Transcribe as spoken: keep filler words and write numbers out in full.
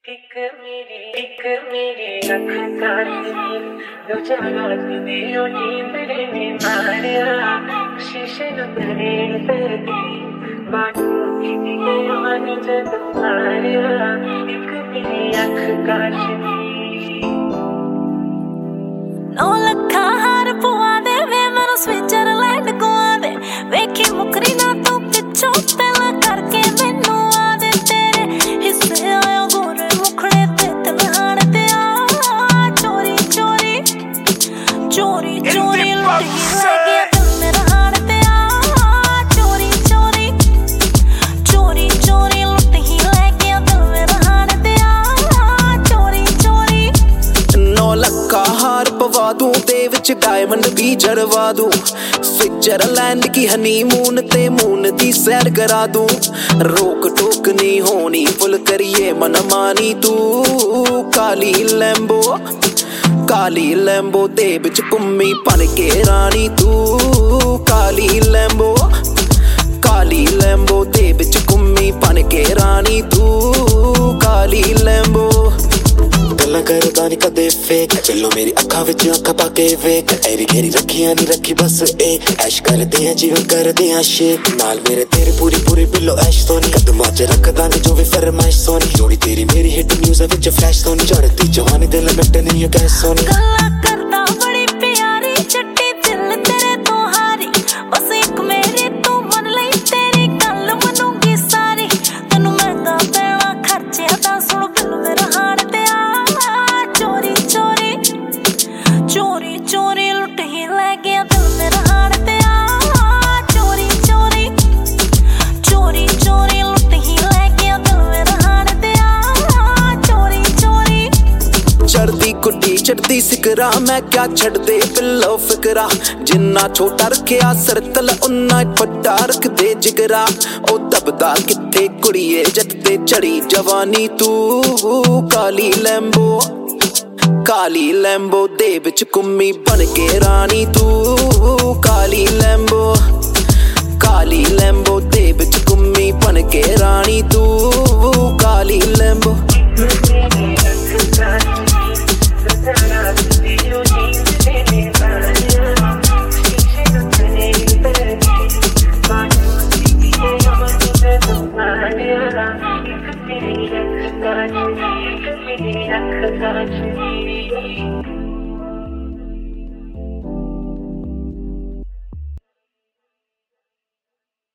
एक मेरी एक मेरी अख काली दो चार दियो नींद लेने मारिया शीशे न तेरे तेरी बातों की दिए मन जब मारिया एक मेरी अख काली नौ लखा हार पुआ दे वे मेरा स्विट्जरलैंड गुआ दे वेखी मुकरी ना तू पिछो पहला करके मैनू आ दे तेरे हिस्से आया गोरे मुखड़े ते तलहाड़ ते आ चोरी चोरी चोरी चोरी लुट ही लगी दिल मेरा हाड़ ते आ चोरी चोरी चोरी चोरी लुट ही लगी दिल मेरा हाड़ ते आ चोरी चोरी नौ लखा हार पवा दूं ते विच डायमंड भी जड़वा दूं स्विट्जरलैंड की हनीमून ते मून दी सैर करा दूं रोक टोक नहीं होनी फुल करिए मन मानी तू काली लैम्बो काली लैम्बो दे विच घुम्मी बन के रानी तू काली लैम्बो काली लैम्बो दे विच घुम्मी बन के रानी तू काली लैम्बो गल्लां करदा नी कदे फेक चलो मेरी अखां विच अखां पा के वेख ऐरी घेरी रखियां नी रखी बस ए ऐश करदे आ जीवन करदे आ शेक नाल मेरे तेरे पूरी पूरी बिलो ऐश सोनी कदमां च रखदा नी जो भी फरमाइश सोनी जोड़ी तेरी मेरी हिट न्यूज़ विच फ्लैश सोनी चढ़दी जवानी दिल मिट नहीं गैस सोनी गल्लां करदा बड़ी प्यारी चट्टी दिल तेरे तो हारी बस एक मेरी तू मन लई तेरी गल मनूंगी सारी तैनू महंगा पैना खर्चे दा सुन बिल मेरा हाड़ ते चोरी चोरी चोरी चोरी लुट ही ले गया दिल मेरा हाड़ ते आ चोरी चोरी चोरी चोरी लुट ही ले गया दिल मेरा हाड़ ते आ चोरी चोरी चढ़दी गुड्डी चढ़दी सिकरा मैं क्या छड़ दे पिल्लो फिकरा जिन्ना छोटा रखिया सरतल उन्ना बड़ा रख दे जिगरा ओ दबदा किथे कुड़िए जट ते चढ़ी जवानी तू काली लैम्बो काली लैम्बो दे विच घुम्मी बन के रानी तू काली लैम्बो काली लैम्बो दे विच घुम्मी बन के रानी तू काली लैम्बो Got you.